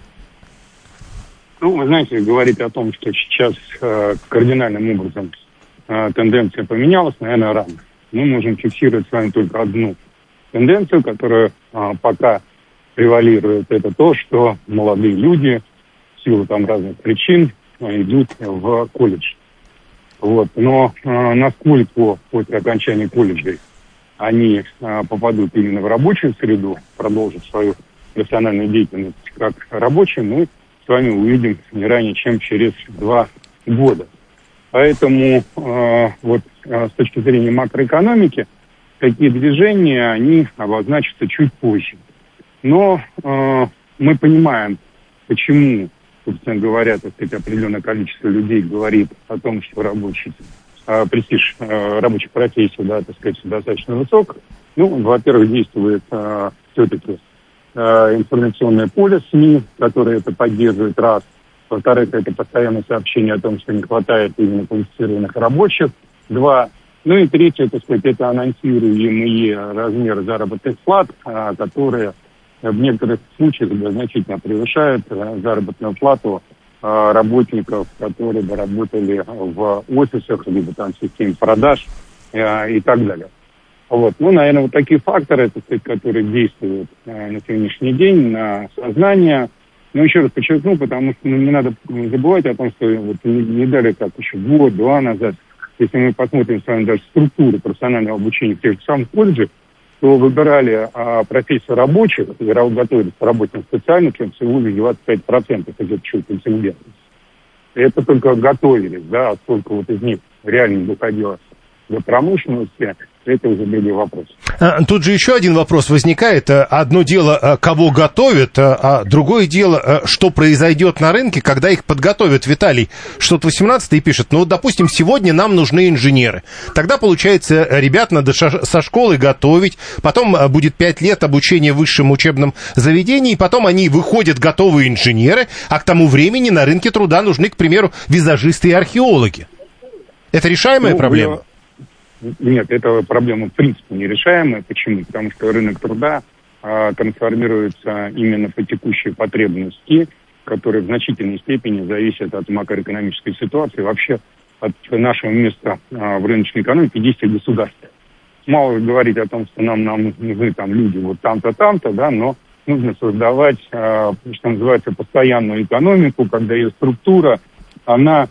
Ну, вы знаете, говорить о том, что сейчас э, кардинальным образом э, тенденция поменялась, наверное, рано. Мы можем фиксировать с вами только одну тенденцию, которая э, пока превалирует. Это то, что молодые люди в силу там разных причин э, идут в колледж. Вот. Но э, насколько после окончания колледжа они э, попадут именно в рабочую среду, продолжат свою профессиональную деятельность как рабочие, мы с вами увидим не ранее, чем через два года. Поэтому э, вот э, с точки зрения макроэкономики такие движения, они обозначатся чуть позже. Но э, мы понимаем, почему, собственно говоря, так сказать, определенное количество людей говорит о том, что рабочий, э, престиж э, рабочих профессий, да, так сказать, достаточно высок. Ну, во-первых, действует э, все-таки э, информационное поле СМИ, которое это поддерживает, раз. Во-вторых, это постоянное сообщение о том, что не хватает именно квалифицированных рабочих, два. Ну и третье, так сказать, это анонсируемые размеры заработных плат, э, которые в некоторых случаях значительно превышают заработную плату работников, которые бы работали в офисах, либо там в системе продаж и так далее. Вот. Ну, наверное, вот такие факторы, так сказать, которые действуют на сегодняшний день на сознание. Но еще раз подчеркну, потому что ну, не надо забывать о том, что вот не, не далее, как еще год-два назад, если мы посмотрим с вами даже структуру профессионального обучения в тех же самых колледжах, то выбирали а, профессию рабочих и готовились к рабочим специальностям всего лишь двадцать пять процентов из этого контингента. Это только готовились, да, а сколько вот из них реально доходило до промышленности, это уже другой вопрос. Тут же еще один вопрос возникает. Одно дело, кого готовят, а другое дело, что произойдет на рынке, когда их подготовят. Виталий что-то восемнадцатый пишет, ну, допустим, сегодня нам нужны инженеры. Тогда, получается, ребят надо со школы готовить, потом будет пять лет обучения в высшем учебном заведении, потом они выходят готовые инженеры, а к тому времени на рынке труда нужны, к примеру, визажисты и археологи. Это решаемая ну, проблема? Я... Нет, эта проблема в принципе нерешаемая. Почему? Потому что рынок труда а, трансформируется именно по текущей потребности, которые в значительной степени зависят от макроэкономической ситуации, вообще от нашего места а, в рыночной экономике и действий государства. Мало говорить о том, что нам, нам нужны там люди вот там-то, там-то, да, но нужно создавать, а, что называется, постоянную экономику, когда ее структура, она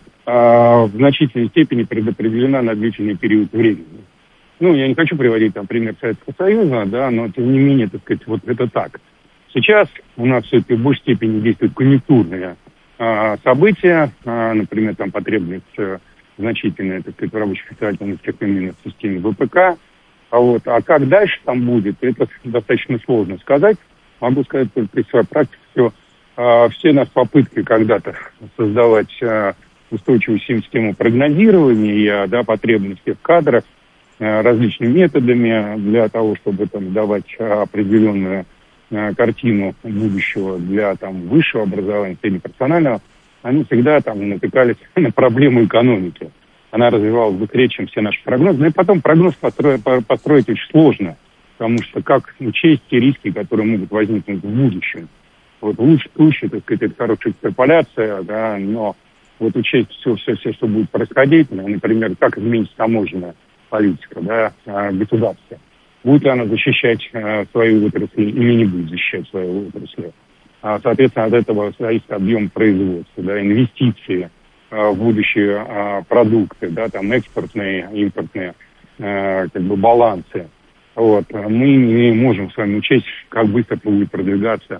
в значительной степени предопределена на длительный период времени. Ну, я не хочу приводить там пример Советского Союза, да, но тем не менее, так сказать, вот это так. Сейчас у нас все-таки в большей степени действуют конъюнктурные а, события, а, например, там потребность а, значительная, так сказать, в рабочих специальностях именно в системе вэ пэ ка. А, вот, а как дальше там будет, это достаточно сложно сказать. Могу сказать только из своей практики, что а, все наши попытки когда-то создавать а, устойчивую систему прогнозирования, да, потребности в кадрах э, различными методами для того, чтобы там давать определенную э, картину будущего для там высшего образования, среднепрофессионального, они всегда там натыкались на проблему экономики. Она развивалась быстрее, чем все наши прогнозы. Ну и потом прогноз построить, построить очень сложно, потому что как учесть те риски, которые могут возникнуть в будущем. Вот в лучшем случае, так сказать, это хорошая экстраполяция, да, но вот учесть все, все, все, что будет происходить, например, как изменится таможенная политика, да, государства. Будет ли она защищать а, свою отрасль или не будет защищать свою отрасль. А, соответственно, от этого зависит объем производства, да, инвестиции а, в будущие а, продукты, да, там экспортные, импортные а, как бы балансы. Вот. Мы не можем с вами учесть, как быстро будет продвигаться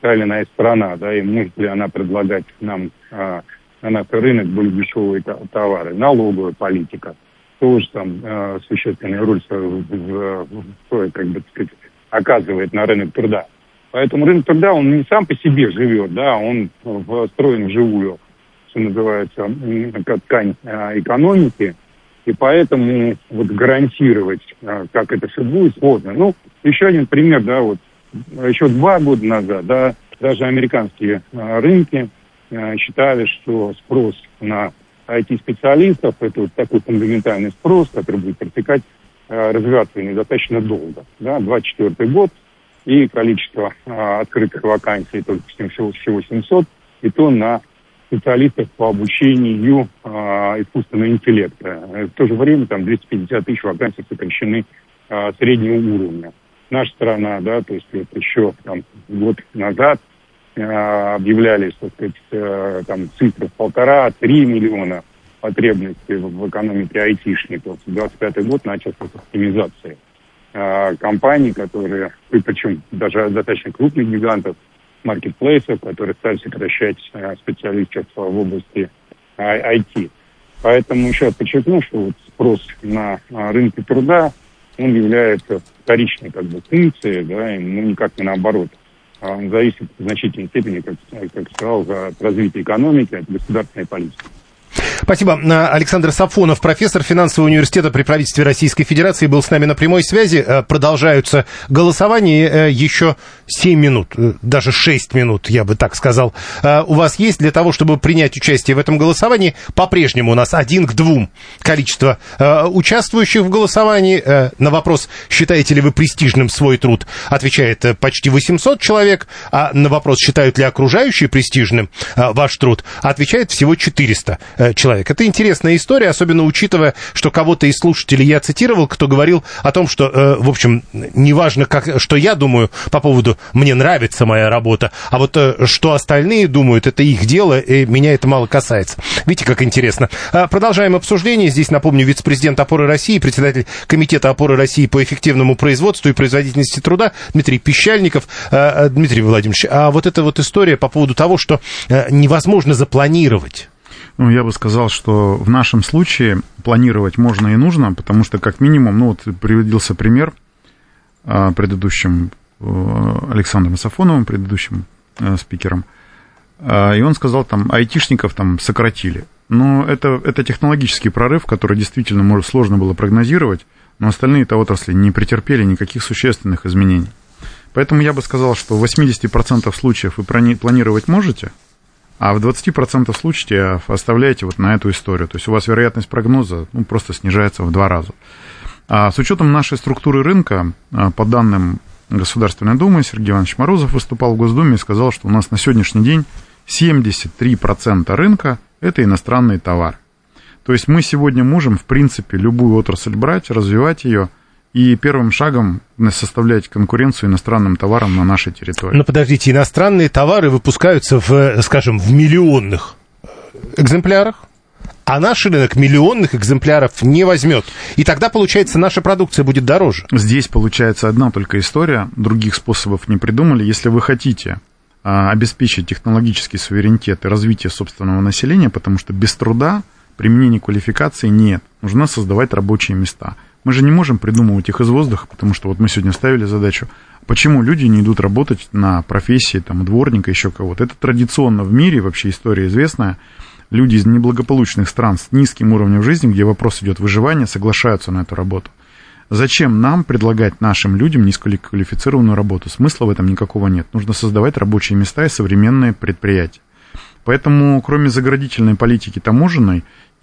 та или иная страна, да, и может ли она предлагать нам а, на наш рынок более дешевые товары. Налоговая политика тоже там а, существенную роль в, в, в, как бы, так сказать, оказывает на рынок труда. Поэтому рынок труда, он не сам по себе живет, да, он встроен в живую, что называется, ткань а, экономики, и поэтому вот гарантировать, а, как это все будет, сложно. Ну, еще один пример, да, вот еще два года назад, да, даже американские а, рынки а, считали, что спрос на ай ти-специалистов, это вот такой фундаментальный спрос, который будет протекать, а, развиваться недостаточно долго, да, двадцать четвёртый год, и количество а, открытых вакансий только всего, всего семьсот, и то на специалистов по обучению а, искусственного интеллекта. В то же время там двести пятьдесят тысяч вакансий сокращены а, среднего уровня. Наша страна, да, то есть вот еще там, год назад а, объявлялись, так сказать, а, там цифры полтора-три миллиона потребностей в, в экономике айтишников. двадцать пятый год начался с оптимизации а, компаний, которые, и причем даже достаточно крупных гигантов, маркетплейсов, которые стали сокращать а, специалистов в области а, ай ти. Поэтому еще раз подчеркну, что вот спрос на а, рынке труда, он является вторичной как бы функцией, да, и ну, никак не наоборот. А он зависит в значительной степени, как, как сказал, от развития экономики, от государственной политики. Спасибо. Александр Сафонов, профессор финансового университета при правительстве Российской Федерации, был с нами на прямой связи. Продолжаются голосования. Еще семь минут, даже шесть минут, я бы так сказал, у вас есть для того, чтобы принять участие в этом голосовании. По-прежнему у нас один к двум количество участвующих в голосовании. На вопрос, считаете ли вы престижным свой труд, отвечает почти восемьсот человек, а на вопрос, считают ли окружающие престижным ваш труд, отвечает всего четыреста человек. Это интересная история, особенно учитывая, что кого-то из слушателей я цитировал, кто говорил о том, что, э, в общем, неважно, как, что я думаю по поводу «мне нравится моя работа», а вот э, что остальные думают, это их дело, и меня это мало касается. Видите, как интересно. А, продолжаем обсуждение. Здесь, напомню, вице-президент «Опоры России», председатель Комитета «Опоры России» по эффективному производству и производительности труда Дмитрий Пищальников. А, Дмитрий Владимирович, а вот эта вот история по поводу того, что э, невозможно запланировать. Ну, я бы сказал, что в нашем случае планировать можно и нужно, потому что, как минимум, ну, вот приводился пример а, предыдущим а, Александром Сафоновым, предыдущим а, спикером, а, и он сказал, там, айтишников там сократили. Но это, это технологический прорыв, который действительно может, сложно было прогнозировать, но остальные-то отрасли не претерпели никаких существенных изменений. Поэтому я бы сказал, что в восемьдесят процентов случаев вы планировать можете, а в двадцать процентов случаев оставляете вот на эту историю. То есть у вас вероятность прогноза ну, просто снижается в два раза. А с учетом нашей структуры рынка, по данным Государственной Думы, Сергей Иванович Морозов выступал в Госдуме и сказал, что у нас на сегодняшний день семьдесят три процента рынка – это иностранные товары. То есть мы сегодня можем, в принципе, любую отрасль брать, развивать ее, и первым шагом составлять конкуренцию иностранным товарам на нашей территории. Но подождите, иностранные товары выпускаются, в, скажем, в миллионных экземплярах, а наш рынок миллионных экземпляров не возьмет. И тогда, получается, наша продукция будет дороже. Здесь получается одна только история, других способов не придумали. Если вы хотите а, обеспечить технологический суверенитет и развитие собственного населения, потому что без труда применения квалификации нет, нужно создавать рабочие места. Мы же не можем придумывать их из воздуха, потому что вот мы сегодня ставили задачу, почему люди не идут работать на профессии там, дворника, еще кого-то. Это традиционно в мире, вообще история известная. Люди из неблагополучных стран с низким уровнем жизни, где вопрос идет выживания, соглашаются на эту работу. Зачем нам предлагать нашим людям низкоквалифицированную работу? Смысла в этом никакого нет. Нужно создавать рабочие места и современные предприятия. Поэтому, кроме заградительной политики таможенной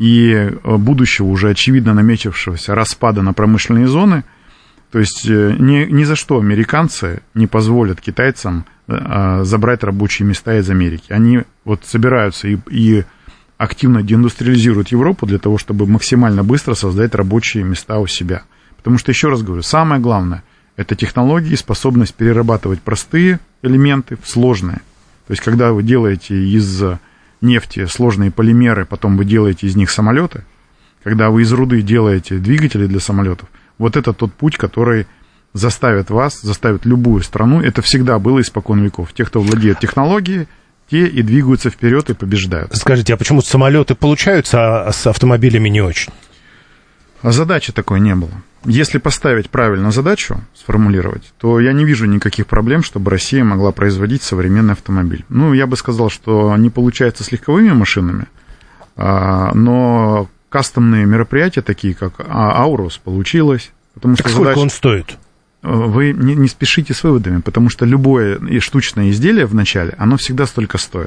и будущего уже очевидно наметившегося распада на промышленные зоны, то есть ни, ни за что американцы не позволят китайцам забрать рабочие места из Америки. Они вот собираются и, и активно деиндустриализируют Европу для того, чтобы максимально быстро создать рабочие места у себя. Потому что, еще раз говорю, самое главное – это технологии, способность перерабатывать простые элементы в сложные. То есть, когда вы делаете из нефти сложные полимеры, потом вы делаете из них самолеты, когда вы из руды делаете двигатели для самолетов, вот это тот путь, который заставят вас, заставят любую страну, это всегда было испокон веков. Те, кто владеет технологией, те и двигаются вперед и побеждают. Скажите, а почему самолеты получаются, а с автомобилями не очень? А задачи такой не было. Если поставить правильно задачу, сформулировать, то я не вижу никаких проблем, чтобы Россия могла производить современный автомобиль. Ну, я бы сказал, что не получается с легковыми машинами, но кастомные мероприятия, такие как Аурус, получилось. Потому так что сколько задача... он стоит? Вы не, не спешите с выводами, потому что любое штучное изделие в начале, оно всегда столько стоит.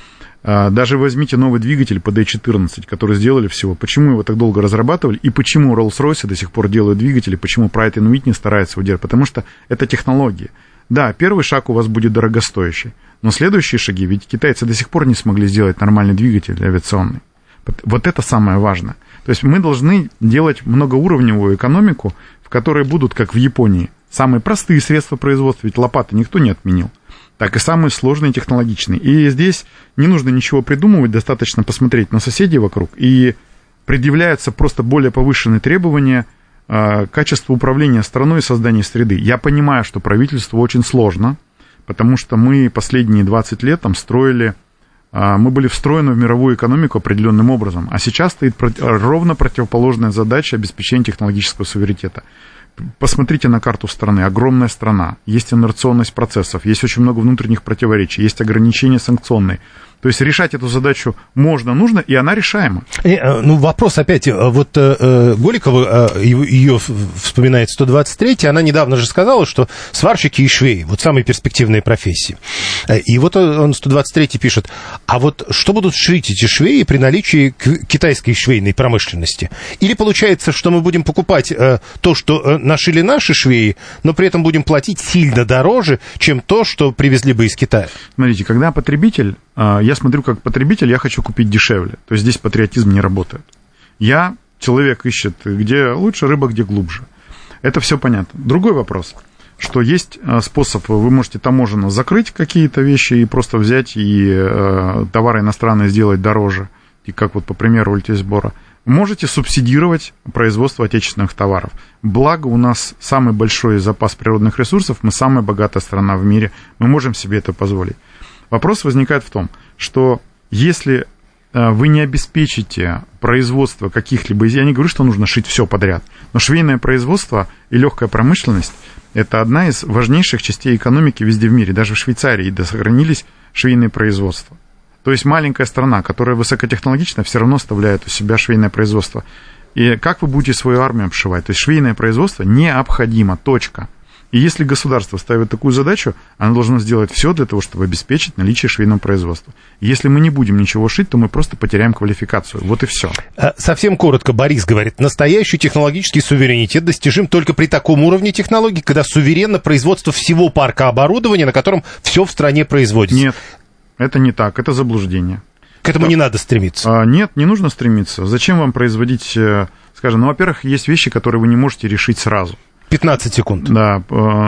Даже возьмите новый двигатель по ди четырнадцать, который сделали всего. Почему его так долго разрабатывали, и почему Rolls-Royce до сих пор делают двигатели, почему Pratt и Whitney стараются его делать? Потому что это технологии. Да, первый шаг у вас будет дорогостоящий, но следующие шаги, ведь китайцы до сих пор не смогли сделать нормальный двигатель авиационный. Вот это самое важное. То есть мы должны делать многоуровневую экономику, в которой будут, как в Японии, самые простые средства производства, ведь лопаты никто не отменил, так и самые сложные и технологичные. И здесь не нужно ничего придумывать, достаточно посмотреть на соседей вокруг, и предъявляются просто более повышенные требования э, качества управления страной и создания среды. Я понимаю, что правительству очень сложно, потому что мы последние двадцать лет там строили, э, мы были встроены в мировую экономику определенным образом, а сейчас стоит про- ровно противоположная задача обеспечения технологического суверенитета. Посмотрите на карту страны. Огромная страна. Есть инерционность процессов, есть очень много внутренних противоречий, есть ограничения санкционные. То есть решать эту задачу можно, нужно, и она решаема. Ну, вопрос опять. Вот э, Голикова, э, ее вспоминает сто двадцать третий, она недавно же сказала, что сварщики и швеи, вот самые перспективные профессии. И вот он сто двадцать третий пишет, а вот что будут шить эти швеи при наличии китайской швейной промышленности? Или получается, что мы будем покупать э, то, что нашили наши швеи, но при этом будем платить сильно дороже, чем то, что привезли бы из Китая? Смотрите, когда потребитель... Я смотрю, как потребитель, я хочу купить дешевле. То есть здесь патриотизм не работает. Я, человек ищет, где лучше рыба, где глубже. Это все понятно. Другой вопрос, что есть способ, вы можете таможенно закрыть какие-то вещи и просто взять и э, товары иностранные сделать дороже, и как вот по примеру Ультисбора. Можете субсидировать производство отечественных товаров. Благо у нас самый большой запас природных ресурсов, мы самая богатая страна в мире, мы можем себе это позволить. Вопрос возникает в том, что если вы не обеспечите производство каких-либо... Я не говорю, что нужно шить все подряд, но швейное производство и легкая промышленность – это одна из важнейших частей экономики везде в мире. Даже в Швейцарии сохранились швейные производства. То есть маленькая страна, которая высокотехнологична, все равно оставляет у себя швейное производство. И как вы будете свою армию обшивать? То есть швейное производство необходимо, точка. И если государство ставит такую задачу, оно должно сделать все для того, чтобы обеспечить наличие швейного производства. Если мы не будем ничего шить, то мы просто потеряем квалификацию. Вот и все. Совсем коротко Борис говорит, настоящий технологический суверенитет достижим только при таком уровне технологий, когда суверенно производство всего парка оборудования, на котором все в стране производится. Нет, это не так, это заблуждение. К этому это... не надо стремиться. Нет, не нужно стремиться. Зачем вам производить, скажем, ну, во-первых, есть вещи, которые вы не можете решить сразу. пятнадцать секунд. Да,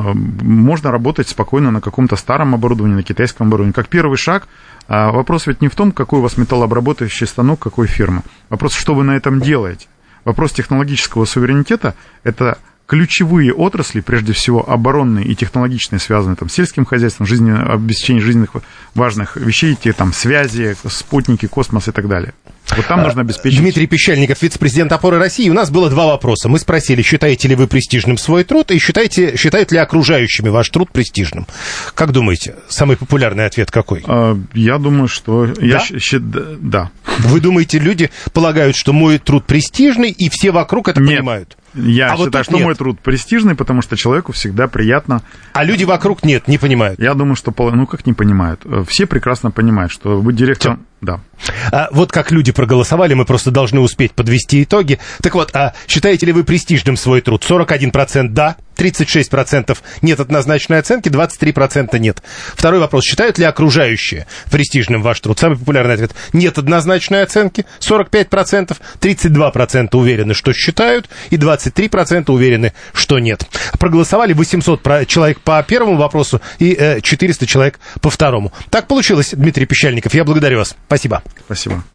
можно работать спокойно на каком-то старом оборудовании, на китайском оборудовании. Как первый шаг, вопрос ведь не в том, какой у вас металлообрабатывающий станок, какой фирмы. Вопрос, что вы на этом делаете. Вопрос технологического суверенитета – это ключевые отрасли, прежде всего оборонные и технологичные, связанные там, с сельским хозяйством, жизненно, обеспечение жизненных важных вещей, те там связи, спутники, космос и так далее. Вот там нужно обеспечить... Дмитрий Пещальников, вице-президент «Опоры России». У нас было два вопроса. Мы спросили, считаете ли вы престижным свой труд, и считаете, считают ли окружающими ваш труд престижным? Как думаете, самый популярный ответ какой? Я думаю, что... Да? Я щ... Да. Вы думаете, люди полагают, что мой труд престижный, и все вокруг это Нет. понимают? Я а считаю, вот что нет. мой труд престижный, потому что человеку всегда приятно... А люди вокруг нет, не понимают. Я думаю, что... Ну, как не понимают? Все прекрасно понимают, что вы директор... Да. А вот как люди проголосовали, мы просто должны успеть подвести итоги. Так вот, а считаете ли вы престижным свой труд? сорок один процент да, тридцать шесть процентов нет однозначной оценки, двадцать три процента нет. Второй вопрос. Считают ли окружающие престижным ваш труд? Самый популярный ответ. Нет однозначной оценки, сорок пять процентов, тридцать два процента уверены, что считают, и двадцать три процента уверены, что нет. Проголосовали восемьсот человек по первому вопросу и четыреста человек по второму. Так получилось, Дмитрий Пещальников. Я благодарю вас. Спасибо. Спасибо.